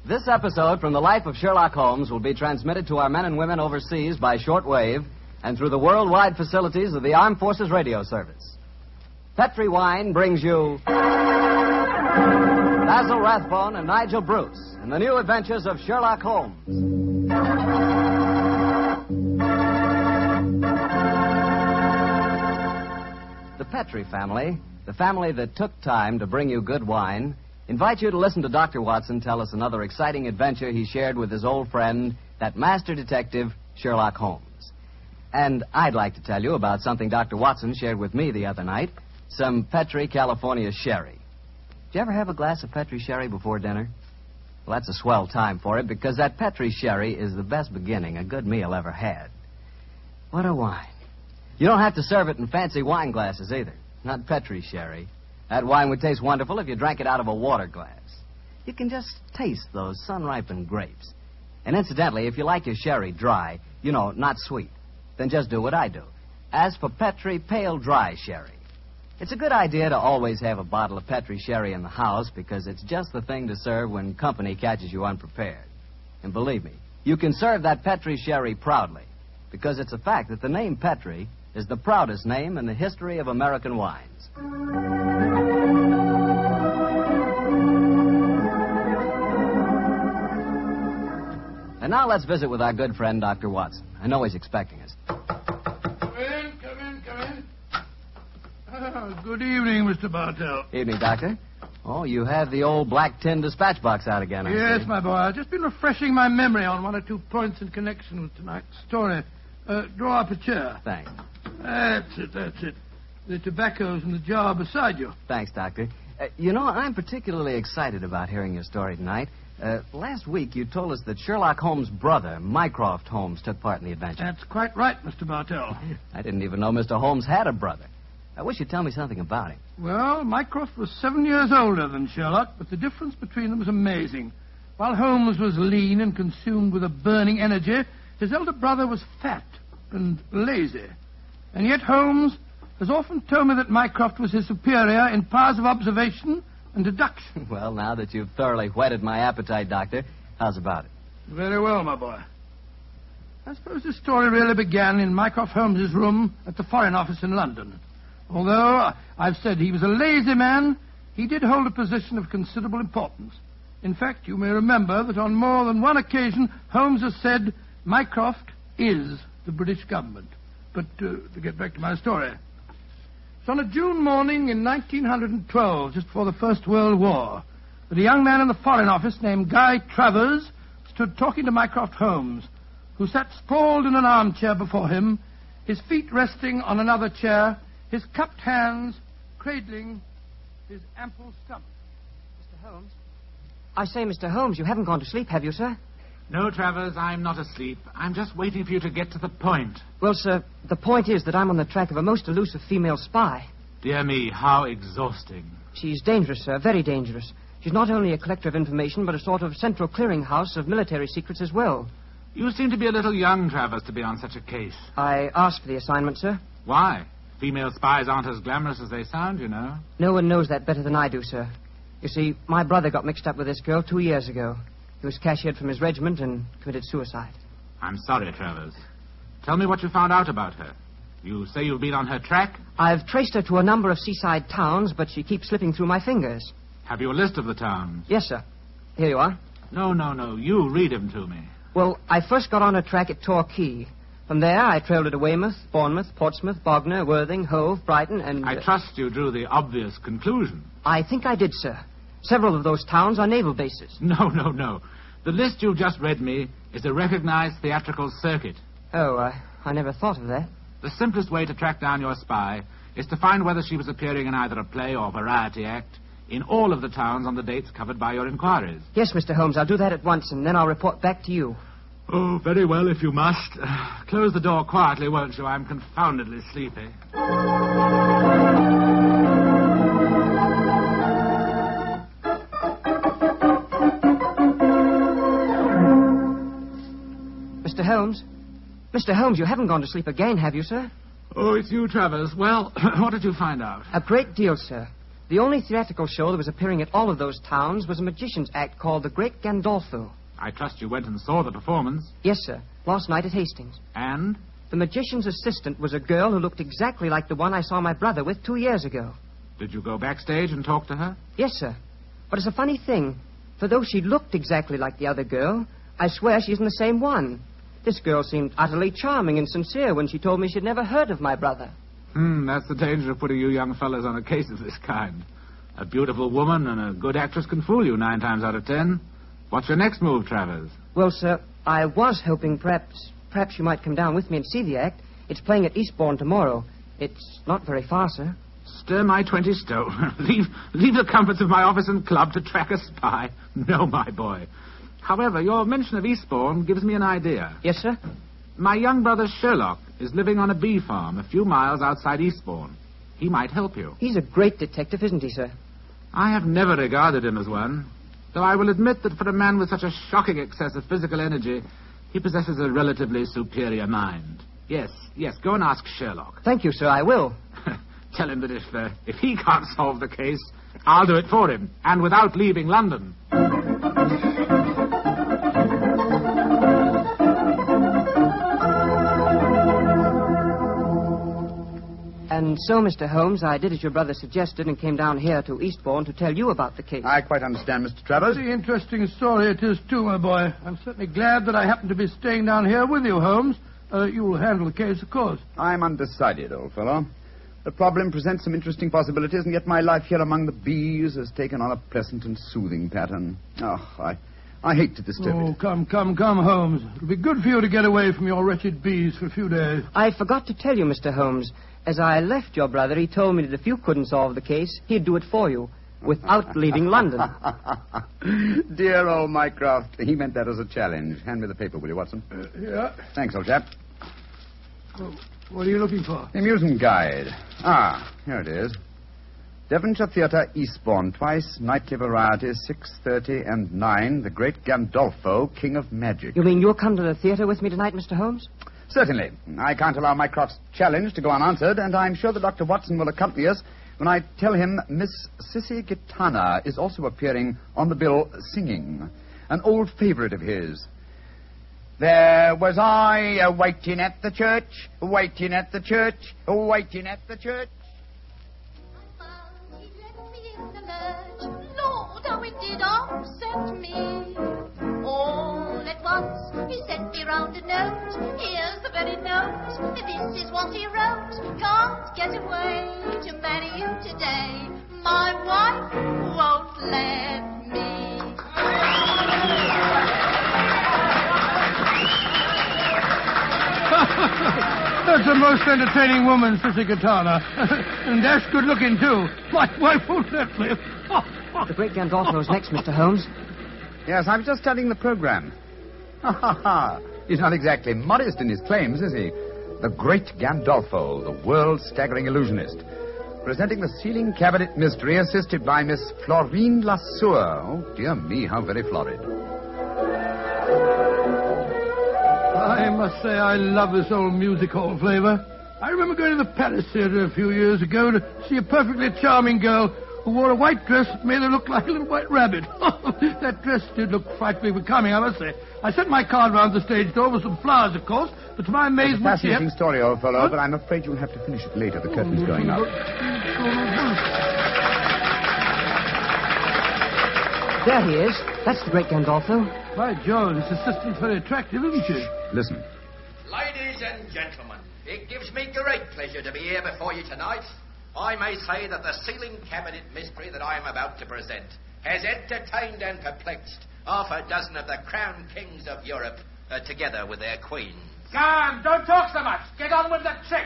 This episode from the life of Sherlock Holmes will be transmitted to our men and women overseas by shortwave and through the worldwide facilities of the Armed Forces Radio Service. Petri Wine brings you Basil Rathbone and Nigel Bruce in the new adventures of Sherlock Holmes. The Petri family, the family that took time to bring you good wine, invite you to listen to Dr. Watson tell us another exciting adventure he shared with his old friend, that master detective, Sherlock Holmes. And I'd like to tell you about something Dr. Watson shared with me the other night, some Petri California sherry. Did you ever have a glass of Petri sherry before dinner? Well, that's a swell time for it, because that Petri sherry is the best beginning a good meal ever had. What a wine. You don't have to serve it in fancy wine glasses either. Not Petri sherry. That wine would taste wonderful if you drank it out of a water glass. You can just taste those sun-ripened grapes. And incidentally, if you like your sherry dry, not sweet, then just do what I do. Ask for Petri Pale Dry Sherry. It's a good idea to always have a bottle of Petri sherry in the house, because it's just the thing to serve when company catches you unprepared. And believe me, you can serve that Petri sherry proudly, because it's a fact that the name Petri is the proudest name in the history of American wines. And now let's visit with our good friend, Dr. Watson. I know he's expecting us. Come in. Oh, good evening, Mr. Bartell. Evening, Doctor. Oh, you have the old black tin dispatch box out again, I Yes, see. my boy. I've just been refreshing my memory on one or two points in connection with tonight's story. Draw up a chair. Thanks. That's it. The tobacco's in the jar beside you. Thanks, Doctor. I'm particularly excited about hearing your story tonight. Last week, you told us that Sherlock Holmes' brother, Mycroft Holmes, took part in the adventure. That's quite right, Mr. Bartell. I didn't even know Mr. Holmes had a brother. I wish you'd tell me something about him. Well, Mycroft was 7 years older than Sherlock, but the difference between them was amazing. While Holmes was lean and consumed with a burning energy, his elder brother was fat and lazy. And yet Holmes has often told me that Mycroft was his superior in powers of observation and deduction. Well, now that you've thoroughly whetted my appetite, Doctor, how's about it? Very well, my boy. I suppose this story really began in Mycroft Holmes's room at the Foreign Office in London. Although I've said he was a lazy man, he did hold a position of considerable importance. In fact, you may remember that on more than one occasion, Holmes has said, Mycroft is the British government. But to get back to my story. It's on a June morning in 1912, just before the First World War, that a young man in the Foreign Office named Guy Travers stood talking to Mycroft Holmes, who sat sprawled in an armchair before him, his feet resting on another chair, his cupped hands cradling his ample stomach. Mr. Holmes? I say, Mr. Holmes, you haven't gone to sleep, have you, sir? No, Travers, I'm not asleep. I'm just waiting for you to get to the point. Well, sir, the point is that I'm on the track of a most elusive female spy. Dear me, how exhausting. She's dangerous, sir, very dangerous. She's not only a collector of information, but a sort of central clearinghouse of military secrets as well. You seem to be a little young, Travers, to be on such a case. I asked for the assignment, sir. Why? Female spies aren't as glamorous as they sound, you know. No one knows that better than I do, sir. You see, my brother got mixed up with this girl 2 years ago. He was cashiered from his regiment and committed suicide. I'm sorry, Travers. Tell me what you found out about her. You say you've been on her track? I've traced her to a number of seaside towns, but she keeps slipping through my fingers. Have you a list of the towns? Yes, sir. Here you are. No. You read them to me. Well, I first got on her track at Torquay. From there, I trailed her to Weymouth, Bournemouth, Portsmouth, Bognor, Worthing, Hove, Brighton, and... I trust you drew the obvious conclusion. I think I did, sir. Several of those towns are naval bases. No. The list you've just read me is a recognized theatrical circuit. Oh, I never thought of that. The simplest way to track down your spy is to find whether she was appearing in either a play or variety act in all of the towns on the dates covered by your inquiries. Yes, Mr. Holmes, I'll do that at once, and then I'll report back to you. Oh, very well, if you must. Close the door quietly, won't you? I'm confoundedly sleepy. Mr. Holmes? Mr. Holmes, you haven't gone to sleep again, have you, sir? Oh, it's you, Travers. Well, what did you find out? A great deal, sir. The only theatrical show that was appearing at all of those towns was a magician's act called The Great Gandolfo. I trust you went and saw the performance. Yes, sir. Last night at Hastings. And? The magician's assistant was a girl who looked exactly like the one I saw my brother with 2 years ago. Did you go backstage and talk to her? Yes, sir. But it's a funny thing. For though she looked exactly like the other girl, I swear she isn't the same one. This girl seemed utterly charming and sincere when she told me she'd never heard of my brother. That's the danger of putting you young fellas on a case of this kind. A beautiful woman and a good actress can fool you 9 times out of 10. What's your next move, Travers? Well, sir, I was hoping perhaps you might come down with me and see the act. It's playing at Eastbourne tomorrow. It's not very far, sir. Stir my 20 stone. leave the comforts of my office and club to track a spy. No, my boy. However, your mention of Eastbourne gives me an idea. Yes, sir? My young brother Sherlock is living on a bee farm a few miles outside Eastbourne. He might help you. He's a great detective, isn't he, sir? I have never regarded him as one, though I will admit that for a man with such a shocking excess of physical energy, he possesses a relatively superior mind. Yes, go and ask Sherlock. Thank you, sir, I will. Tell him that if he can't solve the case, I'll do it for him, and without leaving London. And so, Mr. Holmes, I did as your brother suggested and came down here to Eastbourne to tell you about the case. I quite understand, Mr. Travers. Very interesting story it is, too, my boy. I'm certainly glad that I happen to be staying down here with you, Holmes. You'll handle the case, of course. I'm undecided, old fellow. The problem presents some interesting possibilities, and yet my life here among the bees has taken on a pleasant and soothing pattern. Oh, I hate to disturb it. Oh, come, Holmes. It'll be good for you to get away from your wretched bees for a few days. I forgot to tell you, Mr. Holmes. As I left your brother, he told me that if you couldn't solve the case, he'd do it for you, without leaving London. Dear old Mycroft. He meant that as a challenge. Hand me the paper, will you, Watson? Yeah. Thanks, old chap. Oh, what are you looking for? The amusement guide. Here it is. Devonshire Theatre, Eastbourne. Twice, nightly varieties, 6:30 and 9. The Great Gandolfo, King of Magic. You mean you'll come to the theatre with me tonight, Mr. Holmes? Certainly. I can't allow Mycroft's challenge to go unanswered, and I'm sure that Dr. Watson will accompany us when I tell him Miss Sissy Gitana is also appearing on the bill singing. An old favorite of his. There was I waiting at the church, waiting at the church, waiting at the church. He left me in the lurch. Lord, how it did upset me. All at once, he sent me round a note. Here's the very note. This is what he wrote. Can't get away to marry you today. My wife won't let me. That's a most entertaining woman, Sissy Gitana. And that's good looking, too. My wife won't let me. The Great Gandolfo's next, Mr. Holmes. Yes, I was just studying the program. He's not exactly modest in his claims, is he? The Great Gandolfo, the world's staggering illusionist. Presenting the sealing cabinet mystery, assisted by Miss Florine Lasseur. Oh, dear me, how very florid. I must say I love this old music hall flavor. I remember going to the Palace Theatre a few years ago to see a perfectly charming girl who wore a white dress that made her look like a little white rabbit. That dress did look frightfully becoming, I must say. I sent my card round the stage door with some flowers, of course, but to my amazement... It's a fascinating story, old fellow, but I'm afraid you'll have to finish it later. The curtain's going up. There he is. That's the Great Gandolfo. By George, this assistant's very attractive, isn't she? Listen. Ladies and gentlemen, it gives me great pleasure to be here before you tonight. I may say that the sealing cabinet mystery that I am about to present has entertained and perplexed half a dozen of the crown kings of Europe, together with their queens. Come, don't talk so much. Get on with the trick.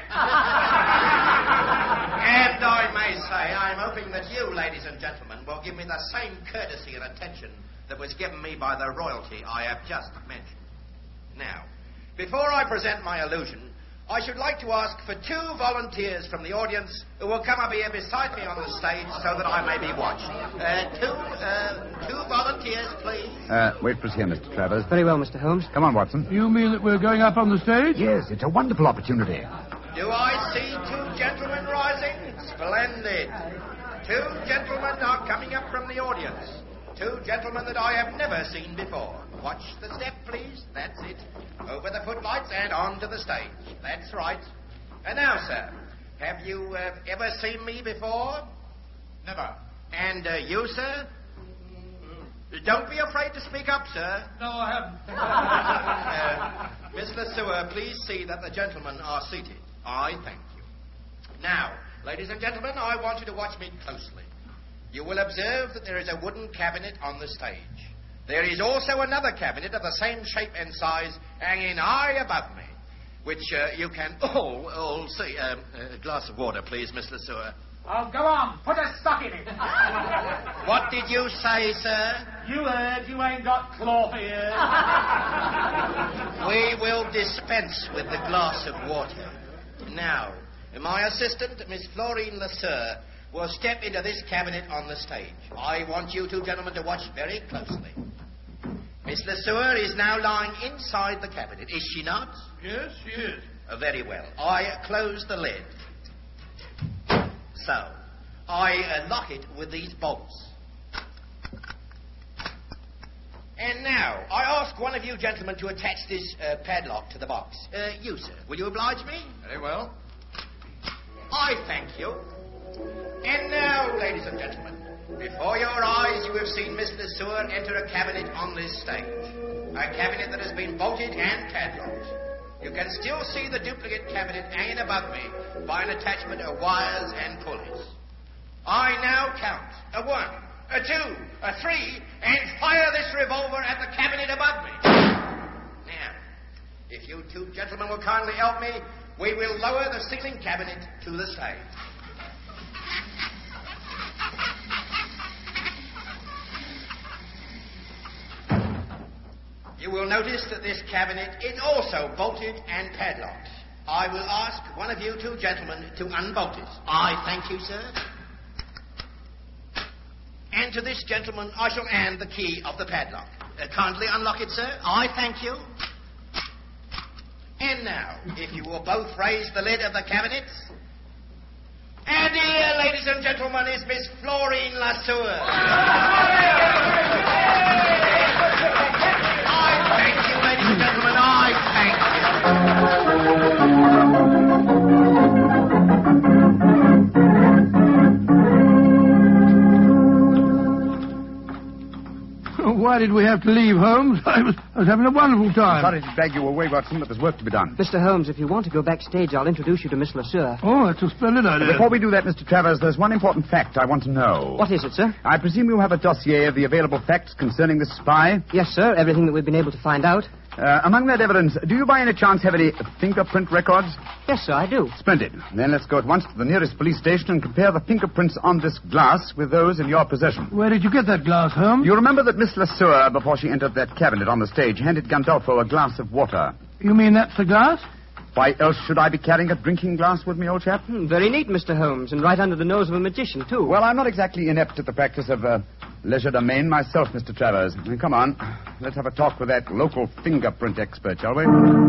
And I may say, I'm hoping that you, ladies and gentlemen, will give me the same courtesy and attention that was given me by the royalty I have just mentioned. Now, before I present my illusion, I should like to ask for 2 volunteers from the audience who will come up here beside me on the stage so that I may be watched. Two volunteers, please. Wait for us here, Mr. Travers. Very well, Mr. Holmes. Come on, Watson. You mean that we're going up on the stage? Yes, it's a wonderful opportunity. Do I see 2 gentlemen rising? Splendid. Two gentlemen are coming up from the audience. Two gentlemen that I have never seen before. Watch the step, please. That's it. Over the footlights and onto the stage. That's right. And now, sir, have you ever seen me before? Never. And you, sir? Don't be afraid to speak up, sir. No, I haven't. Miss LeSueur, please see that the gentlemen are seated. I thank you. Now, ladies and gentlemen, I want you to watch me closely. You will observe that there is a wooden cabinet on the stage. There is also another cabinet of the same shape and size hanging high above me, which you can all see. A glass of water, please, Miss LeSueur. Oh, go on. Put a sock in it. What did you say, sir? You heard. You ain't got cloth ears. We will dispense with the glass of water. Now, my assistant, Miss Florine LeSueur, will step into this cabinet on the stage. I want you two gentlemen to watch very closely. Miss LeSueur is now lying inside the cabinet, is she not? Yes, she is. Very well. I close the lid. So, I lock it with these bolts. And now, I ask one of you gentlemen to attach this padlock to the box. You, sir, will you oblige me? Very well. I thank you. And now, ladies and gentlemen, before your eyes you have seen Miss LeSueur enter a cabinet on this stage. A cabinet that has been bolted and padlocked. You can still see the duplicate cabinet hanging above me by an attachment of wires and pulleys. I now count a 1, a 2, a 3, and fire this revolver at the cabinet above me. Now, if you two gentlemen will kindly help me, we will lower the ceiling cabinet to the stage. You will notice that this cabinet is also bolted and padlocked. I will ask one of you two gentlemen to unbolt it. I thank you, sir. And to this gentleman, I shall hand the key of the padlock. Kindly unlock it, sir. I thank you. And now, if you will both raise the lid of the cabinet. And here, ladies and gentlemen, is Miss Florine LeSueur. Thank you, ladies and gentlemen. I thank you. Why did we have to leave, Holmes? I was having a wonderful time. Sorry to drag you away, Watson, but there's work to be done. Mr. Holmes, if you want to go backstage, I'll introduce you to Miss LeSueur. Oh, that's a splendid idea. Before we do that, Mr. Travers, there's one important fact I want to know. What is it, sir? I presume you have a dossier of the available facts concerning this spy? Yes, sir. Everything that we've been able to find out. Among that evidence, do you by any chance have any fingerprint records? Yes, sir, I do. Splendid. Then let's go at once to the nearest police station and compare the fingerprints on this glass with those in your possession. Where did you get that glass, Holmes? You remember that Miss LeSueur, before she entered that cabinet on the stage, handed Gandolfo a glass of water. You mean that's the glass? Why else should I be carrying a drinking glass with me, old chap? Very neat, Mr. Holmes, and right under the nose of a magician, too. Well, I'm not exactly inept at the practice of legerdemain myself, Mr. Travers. Come on, let's have a talk with that local fingerprint expert, shall we?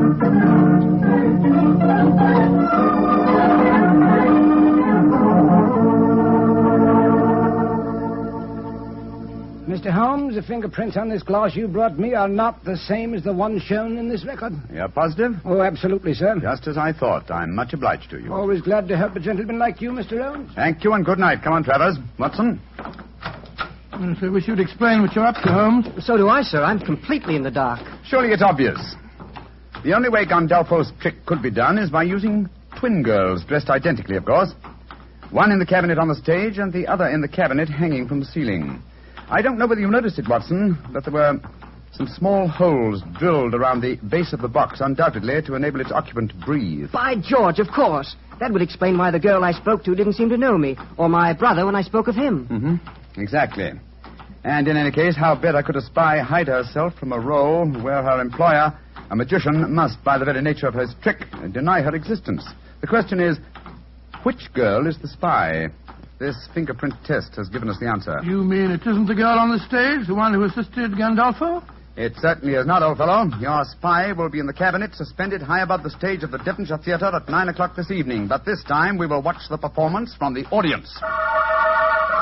Mr. Holmes, the fingerprints on this glass you brought me are not the same as the ones shown in this record. You're positive? Oh, absolutely, sir. Just as I thought. I'm much obliged to you. Always glad to help a gentleman like you, Mr. Holmes. Thank you, and good night. Come on, Travers. Watson? Yes, I wish you'd explain what you're up to, Holmes. So do I, sir. I'm completely in the dark. Surely it's obvious. The only way Gandolfo's trick could be done is by using twin girls, dressed identically, of course. One in the cabinet on the stage and the other in the cabinet hanging from the ceiling. I don't know whether you noticed it, Watson, but there were some small holes drilled around the base of the box, undoubtedly to enable its occupant to breathe. By George, of course. That would explain why the girl I spoke to didn't seem to know me, or my brother when I spoke of him. Mm-hmm. Exactly. And in any case, how better could a spy hide herself from a role where her employer, a magician, must, by the very nature of his trick, deny her existence? The question is, which girl is the spy? This fingerprint test has given us the answer. You mean it isn't the girl on the stage, the one who assisted Gandolfo? It certainly is not, old fellow. Your spy will be in the cabinet, suspended high above the stage of the Devonshire Theatre at 9 o'clock this evening. But this time we will watch the performance from the audience.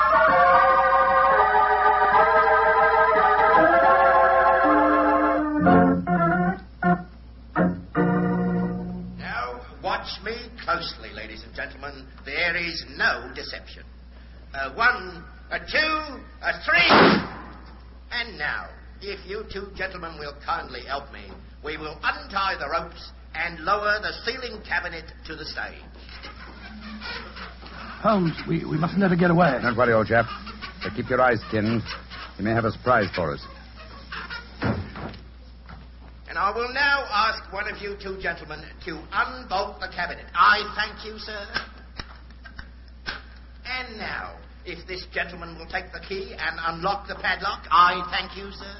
is no deception. 1, 2, 3. And now, if you two gentlemen will kindly help me, we will untie the ropes and lower the ceiling cabinet to the stage. Holmes, we mustn't let her get away. Don't worry, old chap. But keep your eyes skinned. You may have a surprise for us. And I will now ask one of you two gentlemen to unbolt the cabinet. I thank you, sir. And now, if this gentleman will take the key and unlock the padlock, I thank you, sir.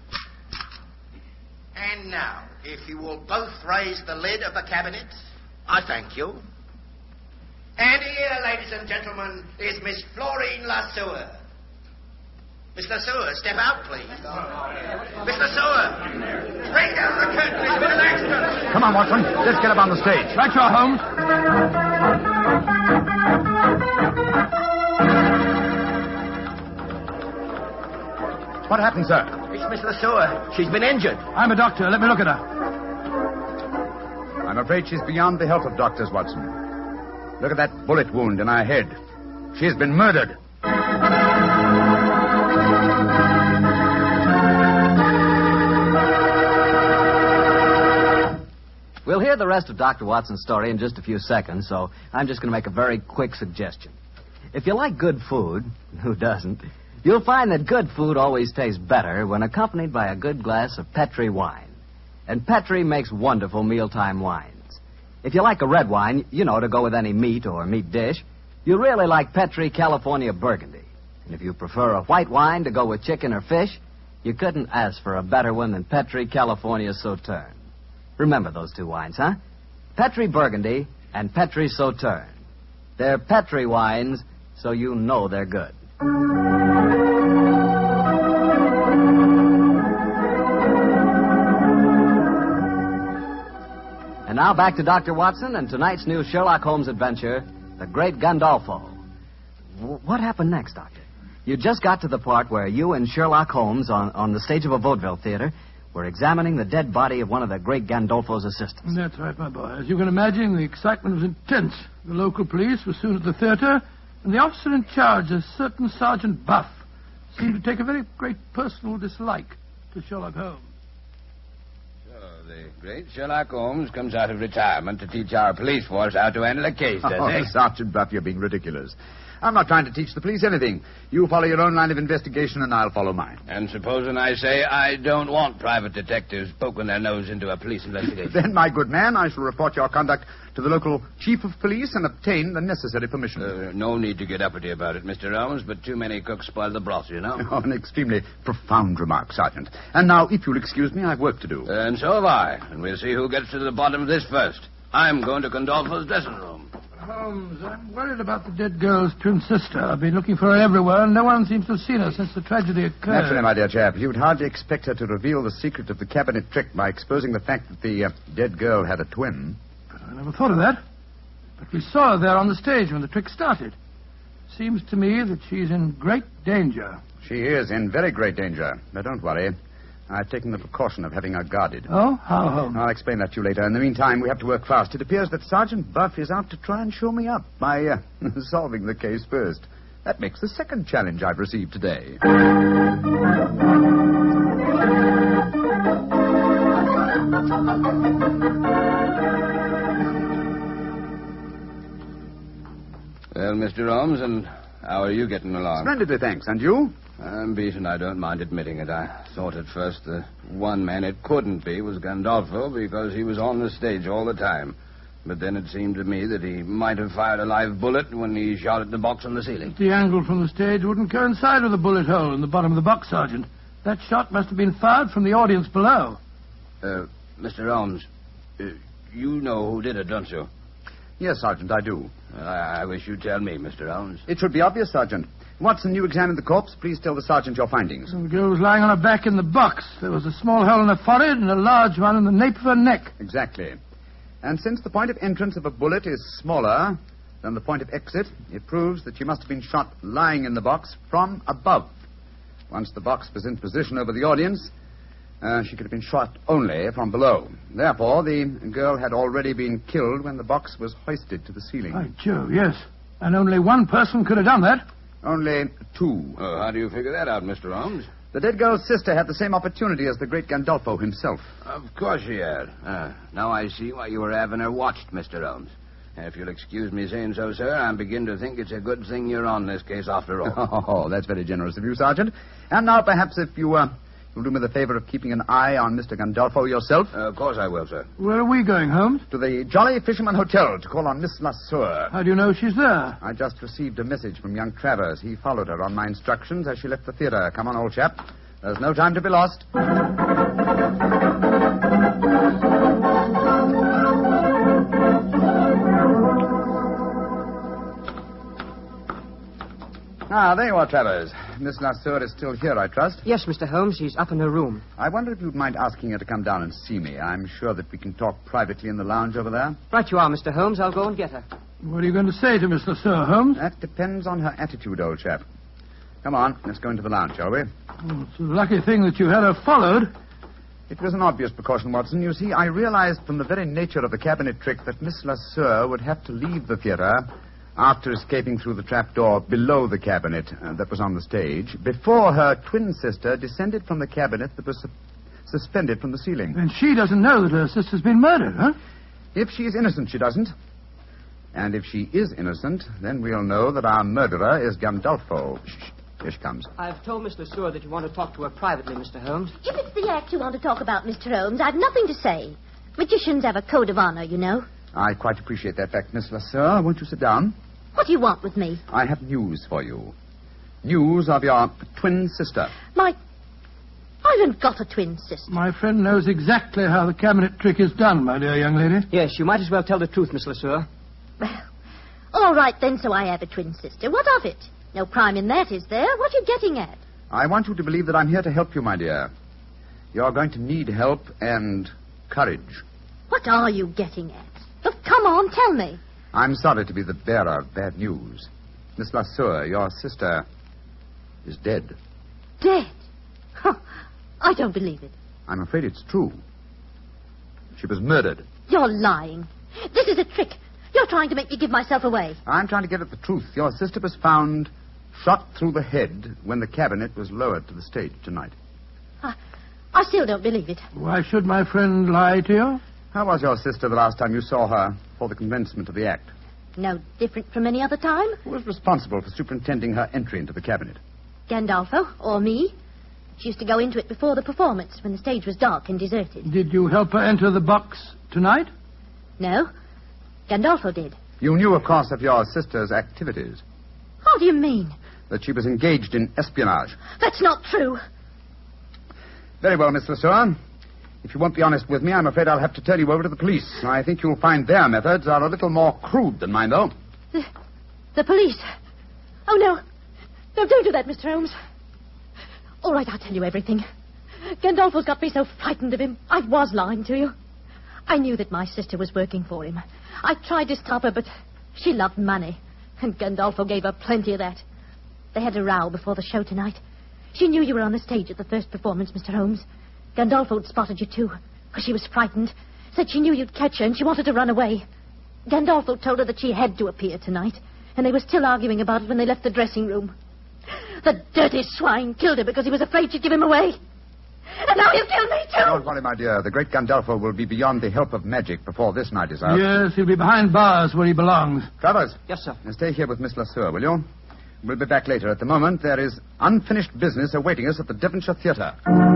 And now, if you will both raise the lid of the cabinet, I thank you. And here, ladies and gentlemen, is Miss Florine Lesueur. Miss Lesueur, step out, please. Miss Lesueur, bring down the curtain. There's been an accident. Come on, Watson. Let's get up on the stage. Right, you are, Holmes. What happened, sir? It's Miss Lesueur. She's been injured. I'm a doctor. Let me look at her. I'm afraid she's beyond the help of doctors, Watson. Look at that bullet wound in her head. She's been murdered. We'll hear the rest of Dr. Watson's story in just a few seconds, so I'm just going to make a very quick suggestion. If you like good food, who doesn't, you'll find that good food always tastes better when accompanied by a good glass of Petri wine. And Petri makes wonderful mealtime wines. If you like a red wine, to go with any meat or meat dish, you'll really like Petri California Burgundy. And if you prefer a white wine to go with chicken or fish, you couldn't ask for a better one than Petri California Sauterne. Remember those two wines, huh? Petri Burgundy and Petri Sauterne. They're Petri wines, so you know they're good. And now back to Dr. Watson and tonight's new Sherlock Holmes adventure, The Great Gandolfo. What happened next, Doctor? You just got to the part where you and Sherlock Holmes, on the stage of a vaudeville theater, were examining the dead body of one of the great Gandolfo's assistants. That's right, my boy. As you can imagine, the excitement was intense. The local police were soon at the theater, and the officer in charge, a certain Sergeant Buff, seemed to take a very great personal dislike to Sherlock Holmes. So the great Sherlock Holmes comes out of retirement to teach our police force how to handle a case, does he? Sergeant Buff, you're being ridiculous. I'm not trying to teach the police anything. You follow your own line of investigation, and I'll follow mine. And supposing I say I don't want private detectives poking their nose into a police investigation? Then, my good man, I shall report your conduct to the local chief of police and obtain the necessary permission. No need to get uppity about it, Mr. Holmes, but too many cooks spoil the broth, you know. Oh, an extremely profound remark, Sergeant. And now, if you'll excuse me, I've work to do. And so have I. And we'll see who gets to the bottom of this first. I'm going to Gandolfo's dressing room. Holmes, I'm worried about the dead girl's twin sister. I've been looking for her everywhere, and no one seems to have seen her since the tragedy occurred. Naturally, my dear chap, you'd hardly expect her to reveal the secret of the cabinet trick by exposing the fact that the dead girl had a twin. I never thought of that. But we saw her there on the stage when the trick started. Seems to me that she's in great danger. She is in very great danger. But don't worry. I've taken the precaution of having her guarded. Oh? How, Holmes? I'll explain that to you later. In the meantime, we have to work fast. It appears that Sergeant Buff is out to try and show me up by solving the case first. That makes the second challenge I've received today. Well, Mr. Holmes, and how are you getting along? Splendidly, thanks. And you? I'm beaten, I don't mind admitting it. I thought at first the one man it couldn't be was Gandolfo because he was on the stage all the time. But then it seemed to me that he might have fired a live bullet when he shot at the box on the ceiling. The angle from the stage wouldn't coincide with the bullet hole in the bottom of the box, Sergeant. That shot must have been fired from the audience below. Mr. Holmes, you know who did it, don't you? Yes, Sergeant, I do. I wish you'd tell me, Mr. Holmes. It should be obvious, Sergeant. Watson, you examined the corpse. Please tell the sergeant your findings. The girl was lying on her back in the box. There was a small hole in her forehead and a large one in the nape of her neck. Exactly. And since the point of entrance of a bullet is smaller than the point of exit, it proves that she must have been shot lying in the box from above. Once the box was in position over the audience, she could have been shot only from below. Therefore, the girl had already been killed when the box was hoisted to the ceiling. By Jove, yes. And only one person could have done that. Only two. Oh, how do you figure that out, Mr. Holmes? The dead girl's sister had the same opportunity as the great Gandolfo himself. Of course she had. Now I see why you were having her watched, Mr. Holmes. And if you'll excuse me saying so, sir, I'm beginning to think it's a good thing you're on this case after all. Oh, that's very generous of you, Sergeant. And now, perhaps, if you'll do me the favor of keeping an eye on Mr. Gandolfo yourself. Of course I will, sir. Where are we going, Holmes? To the Jolly Fisherman Hotel to call on Miss Lasseur. How do you know she's there? I just received a message from young Travers. He followed her on my instructions as she left the theater. Come on, old chap. There's no time to be lost. Ah, there you are, Travers. Miss Lasseur is still here, I trust. Yes, Mr. Holmes. She's up in her room. I wonder if you'd mind asking her to come down and see me. I'm sure that we can talk privately in the lounge over there. Right you are, Mr. Holmes. I'll go and get her. What are you going to say to Miss Lasseur, Holmes? That depends on her attitude, old chap. Come on, let's go into the lounge, shall we? Oh, it's a lucky thing that you had her followed. It was an obvious precaution, Watson. You see, I realized from the very nature of the cabinet trick that Miss Lasseur would have to leave the theater after escaping through the trapdoor below the cabinet that was on the stage, before her twin sister descended from the cabinet that was suspended from the ceiling. And she doesn't know that her sister's been murdered, huh? If she's innocent, she doesn't. And if she is innocent, then we'll know that our murderer is Gandolfo. Shh. Here she comes. I've told Miss Lasseur that you want to talk to her privately, Mr. Holmes. If it's the act you want to talk about, Mr. Holmes, I've nothing to say. Magicians have a code of honor, you know. I quite appreciate that fact, Miss Lasseur. Won't you sit down? What do you want with me? I have news for you. News of your twin sister. I haven't got a twin sister. My friend knows exactly how the cabinet trick is done, my dear young lady. Yes, you might as well tell the truth, Miss Lasseur. Well, all right then, so I have a twin sister. What of it? No crime in that, is there? What are you getting at? I want you to believe that I'm here to help you, my dear. You're going to need help and courage. What are you getting at? Oh, come on, tell me. I'm sorry to be the bearer of bad news. Miss Lasseur, your sister, is dead. Dead? Huh. I don't believe it. I'm afraid it's true. She was murdered. You're lying. This is a trick. You're trying to make me give myself away. I'm trying to get at the truth. Your sister was found shot through the head when the cabinet was lowered to the stage tonight. I still don't believe it. Why should my friend lie to you? How was your sister the last time you saw her for the commencement of the act? No different from any other time. Who was responsible for superintending her entry into the cabinet? Gandolfo, or me. She used to go into it before the performance, when the stage was dark and deserted. Did you help her enter the box tonight? No. Gandolfo did. You knew, of course, of your sister's activities. How do you mean? That she was engaged in espionage. That's not true. Very well, Miss Lasseur. If you won't be honest with me, I'm afraid I'll have to turn you over to the police. I think you'll find their methods are a little more crude than mine, though. The police? Oh, no. No, don't do that, Mr. Holmes. All right, I'll tell you everything. Gandolfo's got me so frightened of him. I was lying to you. I knew that my sister was working for him. I tried to stop her, but she loved money. And Gandolfo gave her plenty of that. They had a row before the show tonight. She knew you were on the stage at the first performance, Mr. Holmes. Gandolfo had spotted you, too, because she was frightened. Said she knew you'd catch her, and she wanted to run away. Gandolfo told her that she had to appear tonight, and they were still arguing about it when they left the dressing room. The dirty swine killed her because he was afraid she'd give him away. And now he'll kill me, too. Don't worry, my dear. The great Gandolfo will be beyond the help of magic before this night is out. Yes, he'll be behind bars where he belongs. Travers. Yes, sir. Now stay here with Miss Lasseur, will you? We'll be back later. At the moment, there is unfinished business awaiting us at the Devonshire Theatre.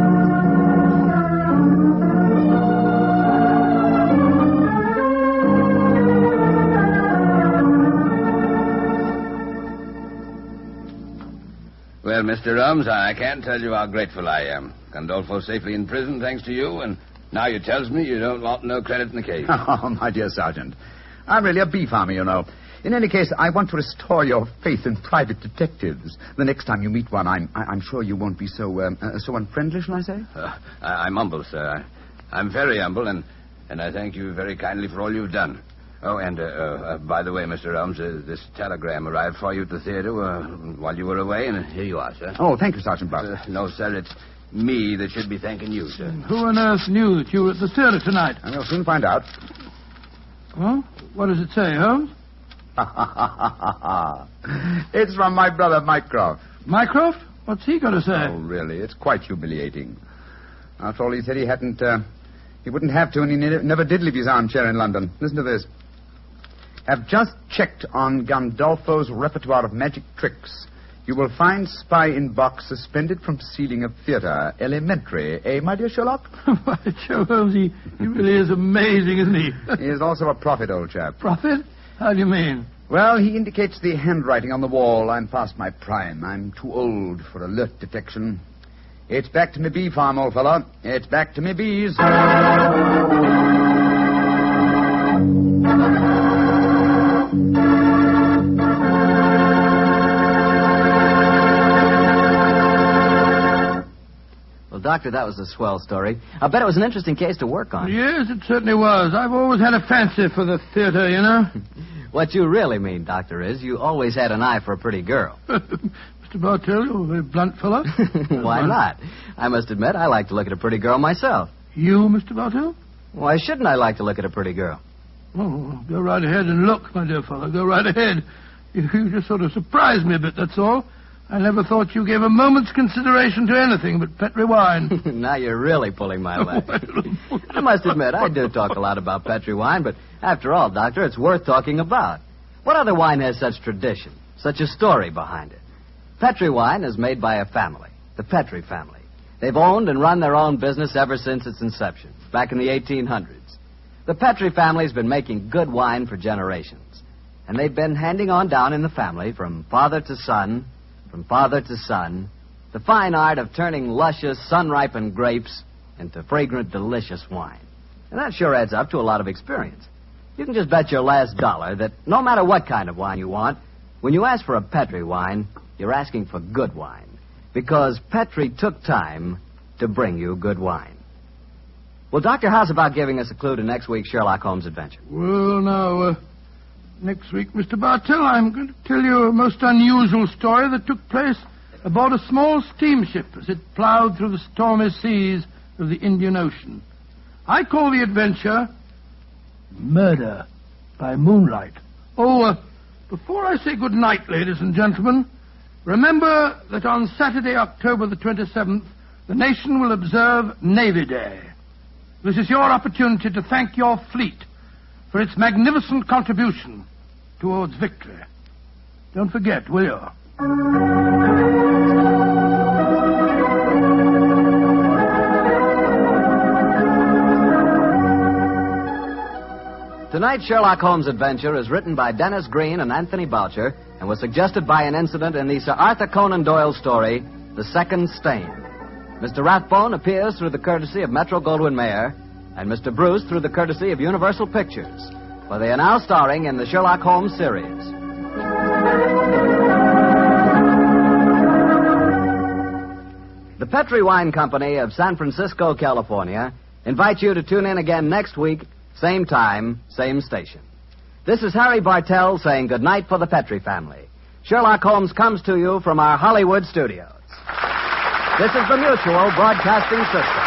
Well, Mr. Holmes, I can't tell you how grateful I am. Gandolfo's safely in prison, thanks to you, and now you tells me you don't want no credit in the case. Oh, my dear Sergeant. I'm really a bee farmer, you know. In any case, I want to restore your faith in private detectives. The next time you meet one, I'm sure you won't be so unfriendly, shall I say? I'm humble, sir. I'm very humble, and I thank you very kindly for all you've done. Oh, and by the way, Mr. Holmes, this telegram arrived for you at the theater while you were away, and here you are, sir. Oh, thank you, Sergeant Blood. No, sir, it's me that should be thanking you, sir. Who on earth knew that you were at the theater tonight? And you'll soon find out. Well, what does it say, Holmes? It's from my brother, Mycroft. Mycroft? What's he got to say? Oh, really? It's quite humiliating. After all, he said he wouldn't have to, and he never did leave his armchair in London. Listen to this. Have just checked on Gandolfo's repertoire of magic tricks. You will find spy in box suspended from ceiling of theater. Elementary. Eh, my dear Sherlock? Why, Sherlock Holmes, he really is amazing, isn't he? He is also a prophet, old chap. Prophet? How do you mean? Well, he indicates the handwriting on the wall. I'm past my prime. I'm too old for alert detection. It's back to me bee farm, old fellow. It's back to me bees. Well, Doctor, that was a swell story. I bet it was an interesting case to work on. Yes, it certainly was. I've always had a fancy for the theater, you know. What you really mean, Doctor, is you always had an eye for a pretty girl. Mr. Bartell, you're a very blunt fellow. Why not? I must admit, I like to look at a pretty girl myself. You, Mr. Bartell? Why shouldn't I like to look at a pretty girl? Oh, go right ahead and look, my dear fellow. Go right ahead. You just sort of surprised me a bit, that's all. I never thought you gave a moment's consideration to anything but Petri wine. Now you're really pulling my leg. I must admit, I do talk a lot about Petri wine, but after all, Doctor, it's worth talking about. What other wine has such tradition, such a story behind it? Petri wine is made by a family, the Petri family. They've owned and run their own business ever since its inception, back in the 1800s. The Petri family's been making good wine for generations, and they've been handing on down in the family from father to son, the fine art of turning luscious, sun-ripened grapes into fragrant, delicious wine. And that sure adds up to a lot of experience. You can just bet your last dollar that no matter what kind of wine you want, when you ask for a Petri wine, you're asking for good wine. Because Petri took time to bring you good wine. Well, Doctor, how's about giving us a clue to next week's Sherlock Holmes adventure? Well, now, next week, Mr. Bartell, I'm going to tell you a most unusual story that took place aboard a small steamship as it plowed through the stormy seas of the Indian Ocean. I call the adventure Murder by Moonlight. Before I say good night, ladies and gentlemen, remember that on Saturday, October the 27th, the nation will observe Navy Day. This is your opportunity to thank your fleet for its magnificent contribution towards victory. Don't forget, will you? Tonight's Sherlock Holmes adventure is written by Dennis Green and Anthony Boucher and was suggested by an incident in the Sir Arthur Conan Doyle story, The Second Stain. Mr. Rathbone appears through the courtesy of Metro-Goldwyn-Mayer and Mr. Bruce through the courtesy of Universal Pictures, where they are now starring in the Sherlock Holmes series. The Petri Wine Company of San Francisco, California, invites you to tune in again next week, same time, same station. This is Harry Bartell saying goodnight for the Petri family. Sherlock Holmes comes to you from our Hollywood studios. This is the Mutual Broadcasting System.